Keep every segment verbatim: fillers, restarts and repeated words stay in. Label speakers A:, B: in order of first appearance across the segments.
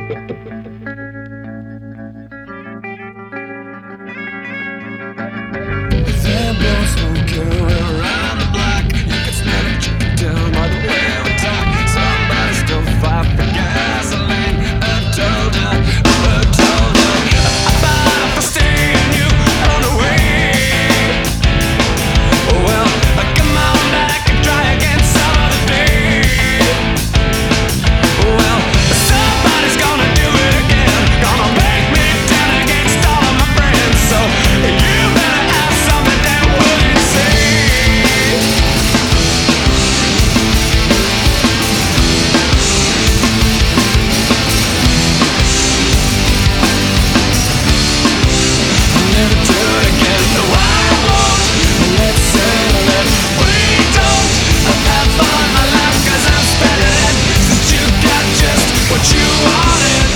A: They're both smoking around the block. You can smell it, you can tell by the way we talk. Somebody still fight for gasoline. I told ya, I told ya, I fight for staying you on the way. Well, come on back and try again some other day. Well, somebody's gonna do it again, gonna break me down against all of my friends. So you better have something that wouldn't say. Never do it again. No, I won't. Let's settle it. We don't have fun in my life, 'cause I'm spending it since you got just what you wanted.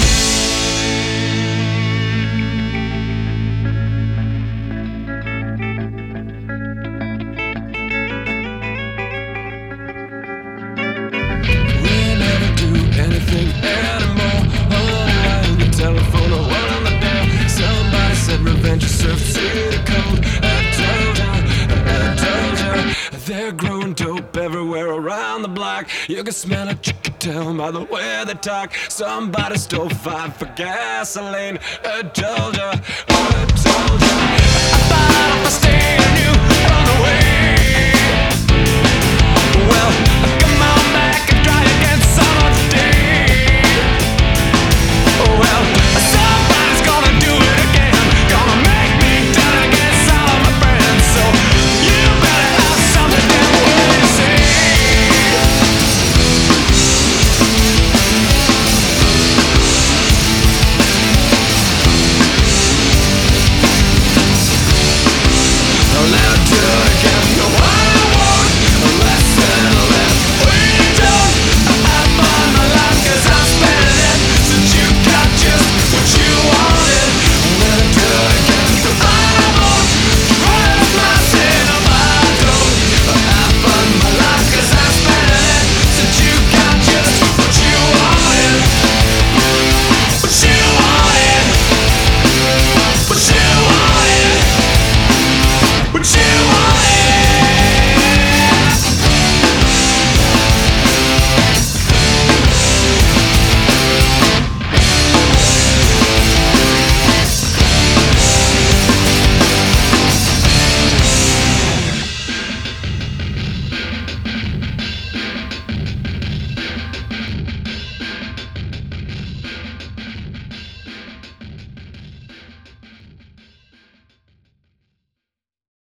A: We never do anything anymore. Oh, on the telephone or one on the door. Somebody said revenge is served sweet or cold. I told ya, I told ya, they're growing dope everywhere around the block. You can smell it, you can tell by the way they talk. Somebody still fight for gasoline. I told ya, I told ya, I fight for staying you on the way.